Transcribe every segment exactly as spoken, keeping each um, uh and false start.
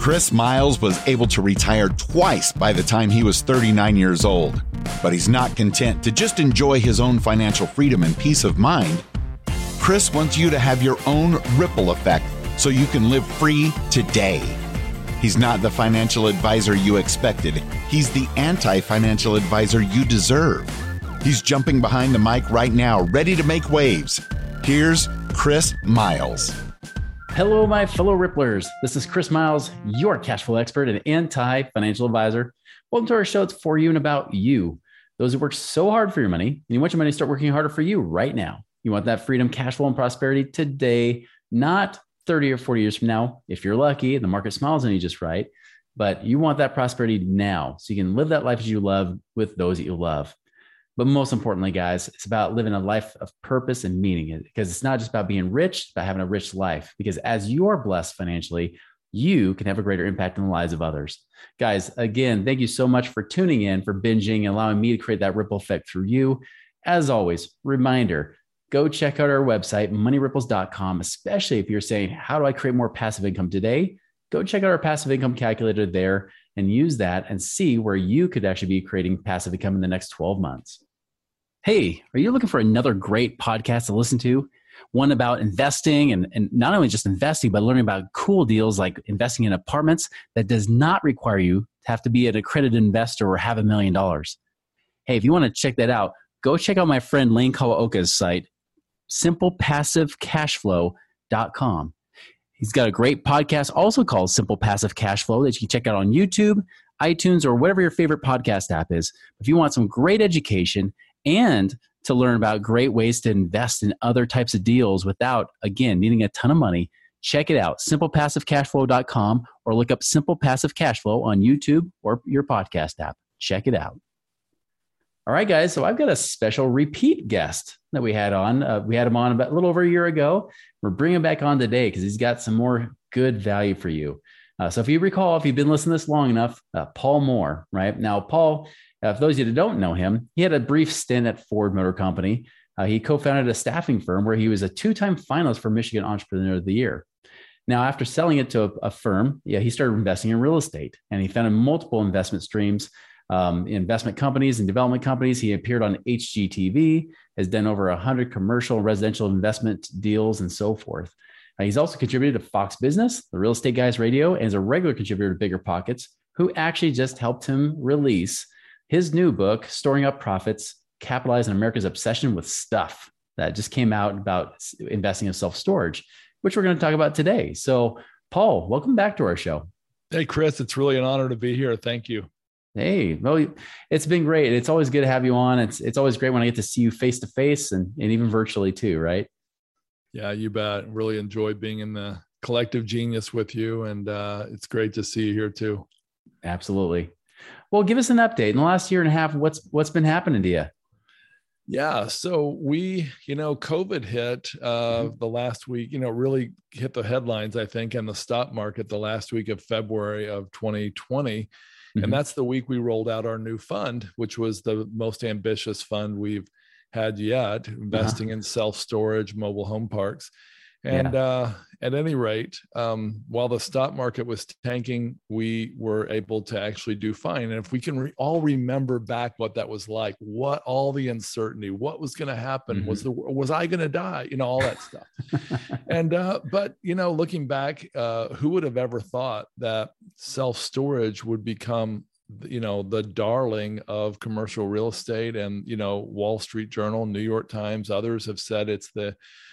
Chris Miles was able to retire twice by the time he was thirty-nine years old, but he's not content to just enjoy his own financial freedom and peace of mind. Chris wants you to have your own ripple effect so you can live free today. He's not the financial advisor you expected. He's the anti-financial advisor you deserve. He's jumping behind the mic right now, ready to make waves. Here's Chris Miles. Hello, my fellow Ripplers. This is Chris Miles, your cash flow expert and anti-financial advisor. Welcome to our show. It's for you and about you. Those who work so hard for your money, and you want your money to start working harder for you right now. You want that freedom, cash flow, and prosperity today, not thirty or forty years from now. If you're lucky, the market smiles on you just right. But you want that prosperity now so you can live that life as you love with those that you love. But most importantly, guys, it's about living a life of purpose and meaning, because it's not just about being rich, it's about having a rich life. Because as you are blessed financially, you can have a greater impact in the lives of others. Guys, again, thank you so much for tuning in, for binging, and allowing me to create that ripple effect through you. As always, reminder, go check out our website, money ripples dot com, especially if you're saying, how do I create more passive income today? Go check out our passive income calculator there and use that and see where you could actually be creating passive income in the next twelve months. Hey, are you looking for another great podcast to listen to? One about investing and, and not only just investing, but learning about cool deals like investing in apartments that does not require you to have to be an accredited investor or have a million dollars. Hey, if you want to check that out, go check out my friend Lane Kawaoka's site, simple passive cash flow dot com. He's got a great podcast also called Simple Passive Cash Flow that you can check out on YouTube, iTunes, or whatever your favorite podcast app is. If you want some great education and to learn about great ways to invest in other types of deals without, again, needing a ton of money, check it out, simple passive cash flow dot com, or look up Simple Passive Cash Flow on YouTube or your podcast app. Check it out. All right, guys. So I've got a special repeat guest that we had on. Uh, we had him on about a little over a year ago. We're bringing him back on today because he's got some more good value for you. Uh, so if you recall, if you've been listening to this long enough, uh, Paul Moore, right? Now, Paul, uh, for those of you that don't know him, he had a brief stint at Ford Motor Company. Uh, he co-founded a staffing firm where he was a two-time finalist for Michigan Entrepreneur of the Year. Now, after selling it to a, a firm, yeah, he started investing in real estate, and he founded multiple investment streams, um, investment companies and development companies. He appeared on H G T V, has done over one hundred commercial residential investment deals, and so forth. Uh, he's also contributed to Fox Business, the Real Estate Guys Radio, and is a regular contributor to Bigger Pockets, who actually just helped him release his new book, Storing Up Profits, Capitalize on America's Obsession with Stuff, that just came out about investing in self-storage, which we're going to talk about today. So, Paul, welcome back to our show. Hey, Chris, it's really an honor to be here. Thank you. Hey, well, it's been great. It's always good to have you on. It's it's always great when I get to see you face to face and and even virtually too, right? Yeah, you bet. Really enjoy being in the collective genius with you. And uh, it's great to see you here too. Absolutely. Well, give us an update in the last year and a half. What's what's been happening to you? Yeah. So we, you know, COVID hit uh, mm-hmm. the last week, you know, really hit the headlines, I think, and the stock market the last week of February of twenty twenty. Mm-hmm. And that's the week we rolled out our new fund, which was the most ambitious fund we've had yet, investing uh-huh. in self-storage, mobile home parks. And yeah. uh, at any rate, um, while the stock market was tanking, we were able to actually do fine. And if we can re- all remember back what that was like, what all the uncertainty, what was going to happen, mm-hmm. was the was I going to die, you know, all that stuff. and uh, but you know, looking back, uh, who would have ever thought that self-storage would become, you know, the darling of commercial real estate? And you know, Wall Street Journal, New York Times, others have said it's the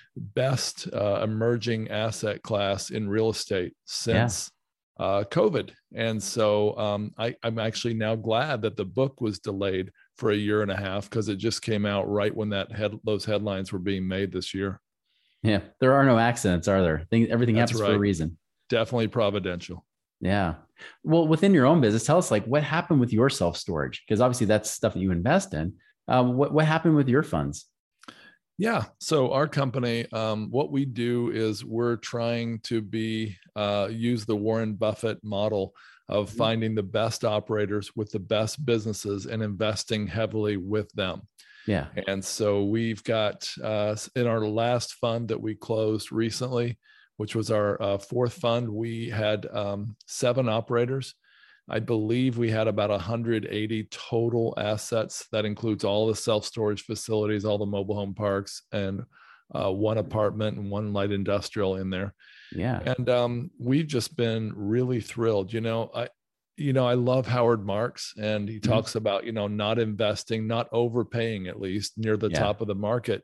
best uh, emerging asset class in real estate since yeah. uh, COVID. And so um, I, I'm actually now glad that the book was delayed for a year and a half, because it just came out right when that head, those headlines were being made this year. Yeah, there are no accidents, are there? Things, everything That's happens right. for a reason. Definitely providential. Yeah. Well, within your own business, tell us like what happened with your self-storage, because obviously that's stuff that you invest in. Um, what, what happened with your funds? Yeah. So our company, um, what we do is we're trying to be, uh, use the Warren Buffett model of finding the best operators with the best businesses and investing heavily with them. Yeah. And so we've got, uh, in our last fund that we closed recently, which was our uh, fourth fund, we had um, seven operators. I believe we had about one hundred eighty total assets. That includes all the self-storage facilities, all the mobile home parks, and uh, one apartment and one light industrial in there. Yeah. And um, we've just been really thrilled. You know, I, you know, I love Howard Marks, and he talks mm-hmm. about, you know, not investing, not overpaying, at least near the yeah. top of the market.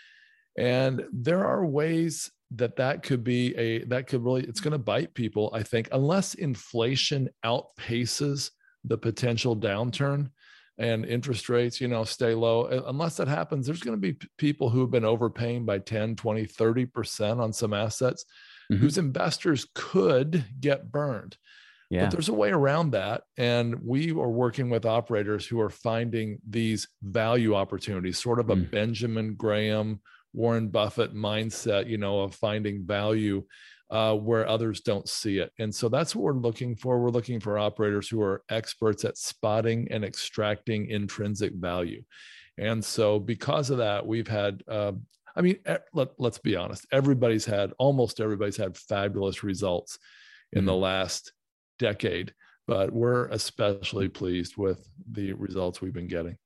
And there are ways that that could be a, that could really, it's going to bite people, I think, unless inflation outpaces the potential downturn and interest rates, you know, stay low. Unless that happens, there's going to be p- people who have been overpaying by ten, twenty, thirty percent on some assets mm-hmm. whose investors could get burned. Yeah. But there's a way around that. And we are working with operators who are finding these value opportunities, sort of a mm. Benjamin Graham, Warren Buffett mindset, you know, of finding value uh, where others don't see it. And so that's what we're looking for. We're looking for operators who are experts at spotting and extracting intrinsic value. And so because of that, we've had, uh, I mean, let, let's be honest, everybody's had, almost everybody's had fabulous results in mm-hmm. the last decade, but we're especially pleased with the results we've been getting.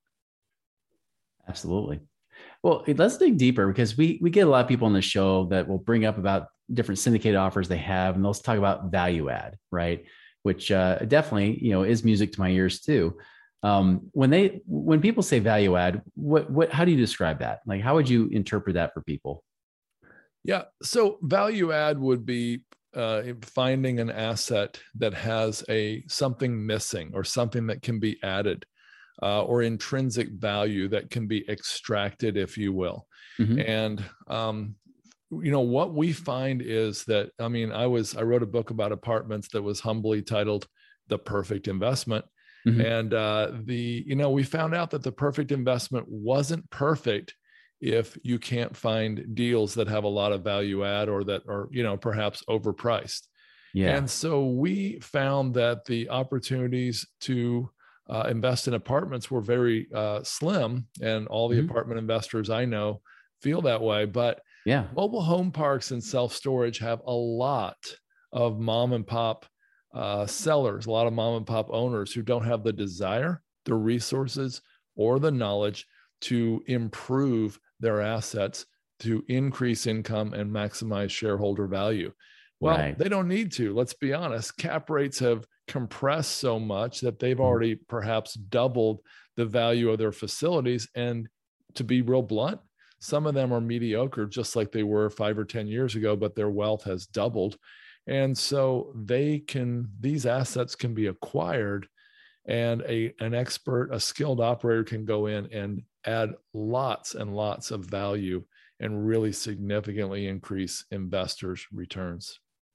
Absolutely. Well, let's dig deeper, because we we get a lot of people on the show that will bring up about different syndicated offers they have, and they'll talk about value add, right? Which uh, definitely, you know, is music to my ears too. Um, when they when people say value add, what what how do you describe that? Like, how would you interpret that for people? Yeah, so value add would be uh, finding an asset that has a something missing or something that can be added. Uh, or intrinsic value that can be extracted, if you will. Mm-hmm. And, um, you know, what we find is that, I mean, I was, I wrote a book about apartments that was humbly titled The Perfect Investment. Mm-hmm. And uh, the, you know, we found out that the perfect investment wasn't perfect if you can't find deals that have a lot of value add or that are, you know, perhaps overpriced. Yeah. And so we found that the opportunities to Uh, invest in apartments were very uh, slim, and all the mm-hmm. apartment investors I know feel that way. But yeah, mobile home parks and self-storage have a lot of mom and pop uh, sellers, a lot of mom and pop owners who don't have the desire, the resources, or the knowledge to improve their assets to increase income and maximize shareholder value. Well, right. They don't need to. Let's be honest. Cap rates have compressed so much that they've already perhaps doubled the value of their facilities. And to be real blunt, some of them are mediocre, just like they were five or ten years ago, but their wealth has doubled. And so they can, these assets can be acquired, and a, an expert, a skilled operator can go in and add lots and lots of value and really significantly increase investors' returns.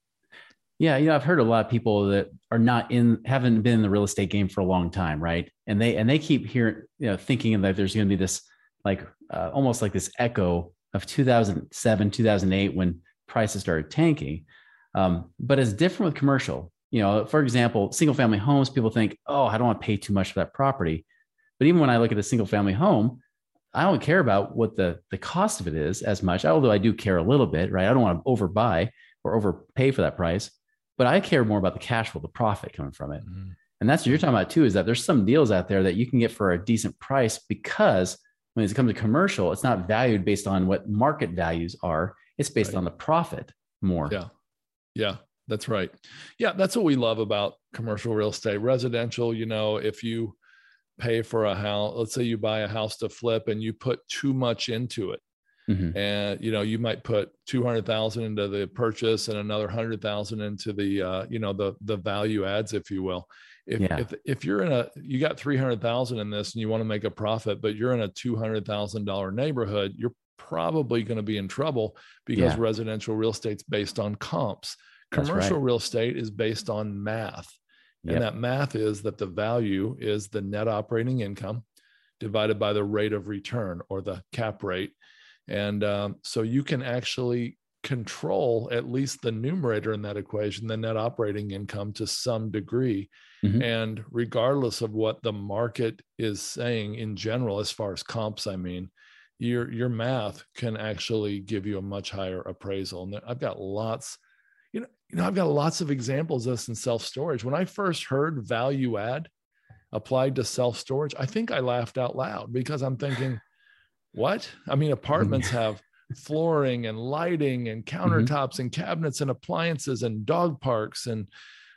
Yeah, you know, I've heard a lot of people that are not in, haven't been in the real estate game for a long time, right? And they and they keep hearing, you know, thinking that there's going to be this, like, uh, almost like this echo of two thousand seven, two thousand eight, when prices started tanking. Um, but it's different with commercial. You know, for example, single-family homes, people think, oh, I don't want to pay too much for that property. But even when I look at a single-family home, I don't care about what the the cost of it is as much, although I do care a little bit, right? I don't want to overbuy or overpay for that price. But I care more about the cash flow, the profit coming from it. Mm-hmm. And that's what you're talking about too, is that there's some deals out there that you can get for a decent price, because when it comes to commercial, it's not valued based on what market values are. It's based right. on the profit more. Yeah. Yeah, that's right. Yeah. That's what we love about commercial real estate. Residential, you know, if you pay for a house, let's say you buy a house to flip and you put too much into it. Mm-hmm. And, you know, you might put two hundred thousand into the purchase and another hundred thousand into the, uh, you know, the, the value adds, if you will. If, yeah. if, if you're in a, you got three hundred thousand in this and you want to make a profit, but you're in a two hundred thousand dollars neighborhood, you're probably going to be in trouble, because yeah. residential real estate's based on comps. Commercial right. real estate is based on math. Yep. And that math is that the value is the net operating income divided by the rate of return, or the cap rate. And um, so you can actually control at least the numerator in that equation, the net operating income, to some degree. Mm-hmm. And regardless of what the market is saying in general, as far as comps, I mean, your, your math can actually give you a much higher appraisal. And I've got lots you know, I've got lots of examples of this in self-storage. When I first heard value add applied to self-storage, I think I laughed out loud because I'm thinking, what? I mean, apartments have flooring and lighting and countertops mm-hmm. and cabinets and appliances and dog parks, and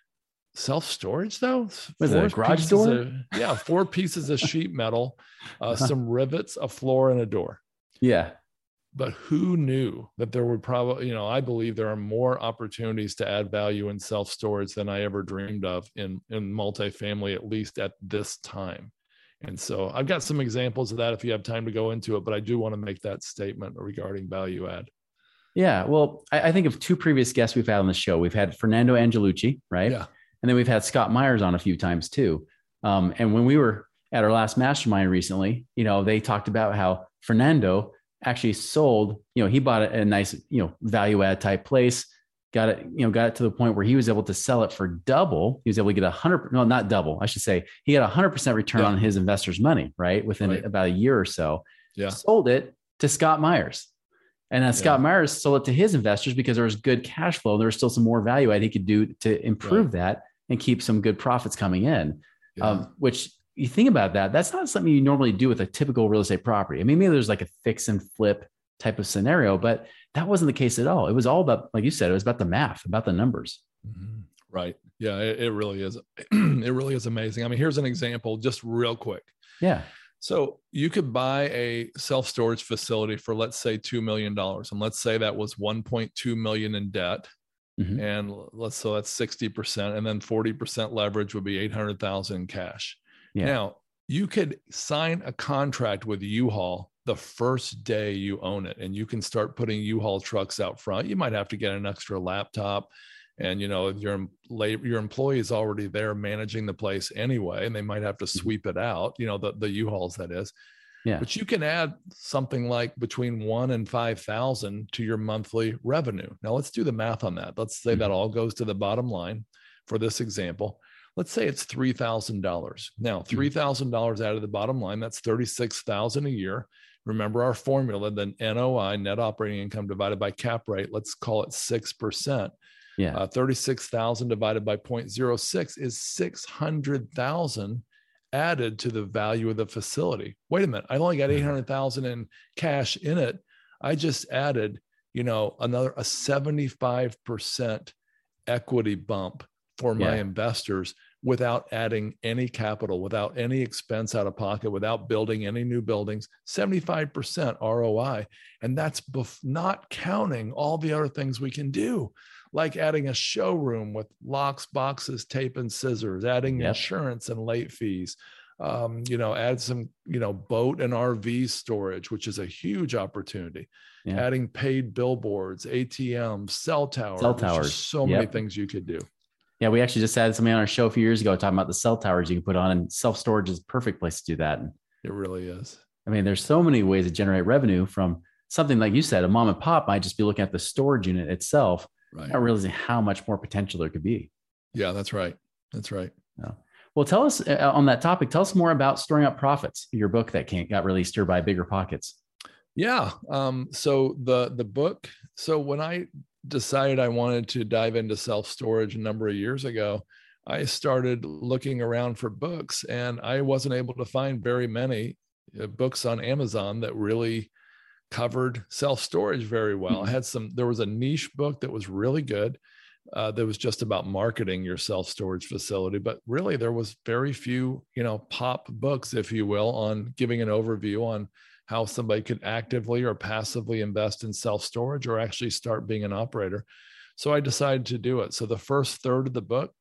self-storage though? Was it a garage door? Of, yeah, four pieces of sheet metal, uh, some rivets, a floor, and a door. Yeah. But who knew that there would probably, you know, I believe there are more opportunities to add value in self-storage than I ever dreamed of in, in multifamily, at least at this time. And so I've got some examples of that if you have time to go into it, but I do want to make that statement regarding value add. Yeah. Well, I, I think of two previous guests we've had on the show. We've had Fernando Angelucci, right? Yeah. And then we've had Scott Myers on a few times too. Um, and when we were at our last mastermind recently, you know, they talked about how Fernando actually sold, you know, he bought a, a nice, you know, value add type place, got it, you know, got it to the point where he was able to sell it for double. He was able to get a hundred, no, not double, I should say. He got a hundred percent return yeah. on his investors' money, right? Within right. about a year or so. Yeah. Sold it to Scott Myers. And then Scott yeah. Myers sold it to his investors because there was good cash flow. There was still some more value add he could do to improve right. that and keep some good profits coming in, yeah. um, which you think about that, that's not something you normally do with a typical real estate property. I mean, maybe there's like a fix and flip type of scenario, but that wasn't the case at all. It was all about, like you said, it was about the math, about the numbers. Mm-hmm. Right. Yeah, it, it really is. It really is amazing. I mean, here's an example, just real quick. Yeah. So you could buy a self-storage facility for, let's say, two million dollars. And let's say that was one point two million in debt. Mm-hmm. And let's, so that's sixty percent. And then forty percent leverage would be eight hundred thousand in cash. Yeah. Now, you could sign a contract with U-Haul the first day you own it, and you can start putting U-Haul trucks out front. You might have to get an extra laptop, and you know your your employee is already there managing the place anyway, and they might have to sweep it out. You know the the U-Hauls, that is. Yeah. But you can add something like between one and five thousand to your monthly revenue. Now let's do the math on that. Let's say mm-hmm. that all goes to the bottom line for this example. Let's say it's three thousand dollars. Now, three thousand dollars out of the bottom line, that's thirty-six thousand dollars a year. Remember our formula, then N O I, net operating income divided by cap rate, let's call it six percent. Yeah. Uh, thirty-six thousand divided by zero point zero six is six hundred thousand added to the value of the facility. Wait a minute, I only got eight hundred thousand in cash in it. I just added, you know, another a seventy-five percent equity bump for my yeah. investors without adding any capital, without any expense out of pocket, without building any new buildings, seventy-five percent R O I. And that's bef- not counting all the other things we can do, like adding a showroom with locks, boxes, tape, and scissors, adding yep. insurance and late fees, um, you know, add some, you know, boat and R V storage, which is a huge opportunity. Yeah. Adding paid billboards, A T Ms, cell towers, cell towers. So yep. many things you could do. Yeah, we actually just had somebody on our show a few years ago talking about the cell towers you can put on, and self-storage is a perfect place to do that. And it really is. I mean, there's so many ways to generate revenue from something like you said. A mom and pop might just be looking at the storage unit itself, right. not realizing how much more potential there could be. Yeah, that's right. That's right. Yeah. Well, tell us uh, on that topic, tell us more about Storing Up Profits, your book that came, got released here by Bigger Pockets. Yeah. Um, so the, the book, so when I decided I wanted to dive into self-storage a number of years ago, I started looking around for books, and I wasn't able to find very many uh, books on Amazon that really covered self-storage very well. Mm-hmm. I had some, there was a niche book that was really good. Uh, that was just about marketing your self-storage facility, but really there was very few, you know, pop books, if you will, on giving an overview on how somebody could actively or passively invest in self-storage or actually start being an operator. So I decided to do it. So the first third of the book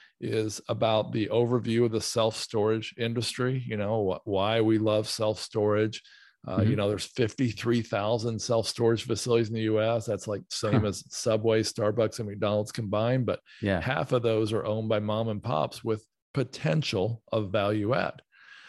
is about the overview of the self-storage industry, you know, wh- why we love self-storage. Uh, mm-hmm. You know, there's fifty-three thousand self-storage facilities in the U S. That's like same huh. as Subway, Starbucks, and McDonald's combined, but yeah. half of those are owned by mom and pops with potential of value add.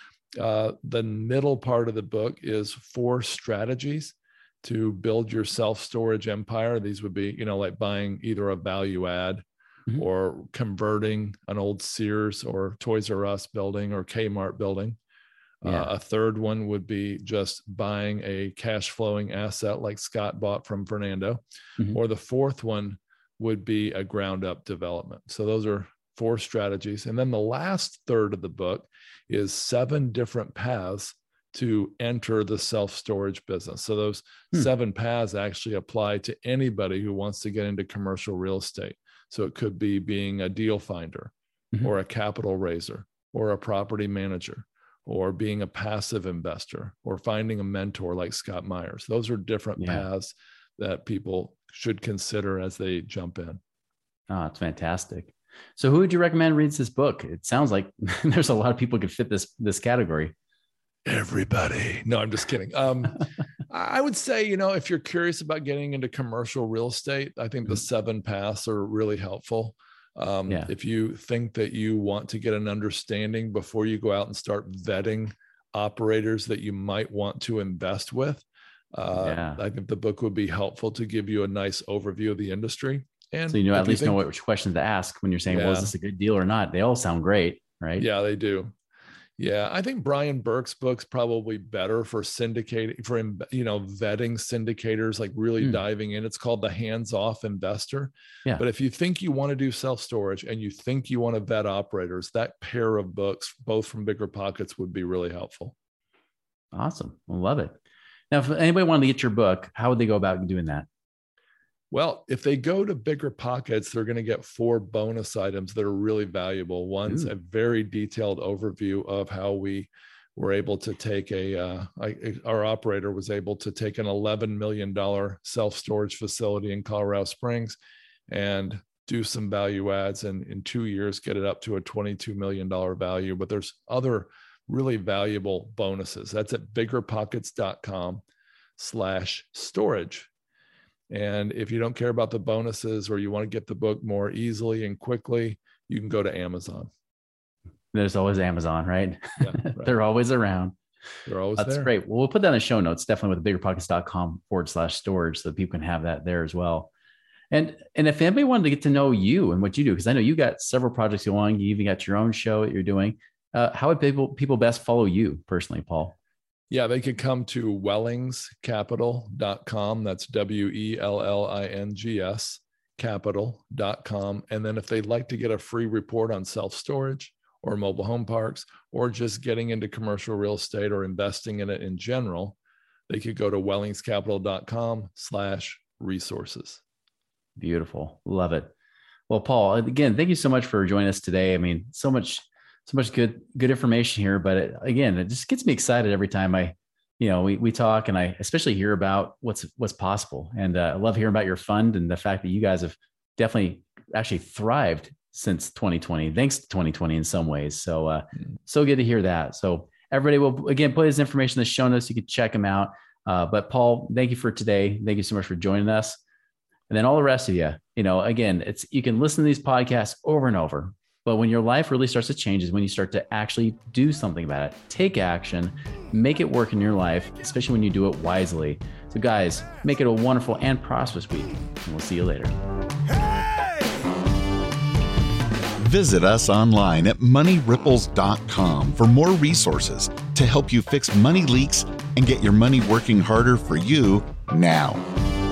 Uh, the middle part of the book is four strategies to build your self-storage empire. These would be, you know, like buying either a value add mm-hmm. or converting an old Sears or Toys R Us building or Kmart building. Yeah. Uh, a third one would be just buying a cash flowing asset like Scott bought from Fernando. Mm-hmm. Or the fourth one would be a ground up development. So those are four strategies. And then the last third of the book is seven different paths to enter the self-storage business. So those hmm. seven paths actually apply to anybody who wants to get into commercial real estate. So it could be being a deal finder mm-hmm. or a capital raiser or a property manager or being a passive investor or finding a mentor like Scott Myers. Those are different yeah. paths that people should consider as they jump in. Oh, it's fantastic. So who would you recommend reads this book? It sounds like there's a lot of people who could fit this, this category. Everybody. No, I'm just kidding. Um, I would say, you know, if you're curious about getting into commercial real estate, I think the seven paths are really helpful. Um, yeah. If you think that you want to get an understanding before you go out and start vetting operators that you might want to invest with, uh, yeah. I think the book would be helpful to give you a nice overview of the industry. And so, you know, at least think, know which questions to ask when you're saying, yeah. well, is this a good deal or not? They all sound great, right? Yeah, they do. Yeah, I think Brian Burke's book's probably better for syndicating, for, you know, vetting syndicators, like really mm. diving in. It's called The Hands-Off Investor. Yeah. But if you think you want to do self-storage and you think you want to vet operators, that pair of books, both from Bigger Pockets, would be really helpful. Awesome. I love it. Now, if anybody wanted to get your book, how would they go about doing that? Well, if they go to Bigger Pockets, they're going to get four bonus items that are really valuable. One's Ooh. a very detailed overview of how we were able to take a, uh, I, our operator was able to take an eleven million dollars self-storage facility in Colorado Springs and do some value adds, and in two years, get it up to a twenty-two million dollars value. But there's other really valuable bonuses. That's at biggerpockets.com slash storage. And if you don't care about the bonuses or you want to get the book more easily and quickly, you can go to Amazon. There's always Amazon, right? Yeah, right. They're always around. They're always That's there. great. Well, we'll put that in the show notes, definitely with biggerpockets.com forward slash storage, so that people can have that there as well. And, and if anybody wanted to get to know you and what you do, because I know you got several projects going, you even got your own show that you're doing. Uh, how would people, people best follow you personally, Paul? Yeah, they could come to wellings capital dot com. That's W E L L I N G S capital dot com. And then if they'd like to get a free report on self-storage or mobile home parks, or just getting into commercial real estate or investing in it in general, they could go to wellingscapital.com slash resources. Beautiful. Love it. Well, Paul, again, thank you so much for joining us today. I mean, so much So much good, good information here, but it, again, it just gets me excited every time I, you know, we, we talk, and I especially hear about what's, what's possible. And uh, I love hearing about your fund and the fact that you guys have definitely actually thrived since twenty twenty, thanks to twenty twenty in some ways. So, uh, mm. so good to hear that. So everybody will, again, put his information in the show notes. You can check him out. Uh, but Paul, thank you for today. Thank you so much for joining us. And then all the rest of you, you know, again, it's, you can listen to these podcasts over and over. But when your life really starts to change is when you start to actually do something about it. Take action, make it work in your life, especially when you do it wisely. So guys, make it a wonderful and prosperous week, and we'll see you later. Hey! Visit us online at money ripples dot com for more resources to help you fix money leaks and get your money working harder for you now.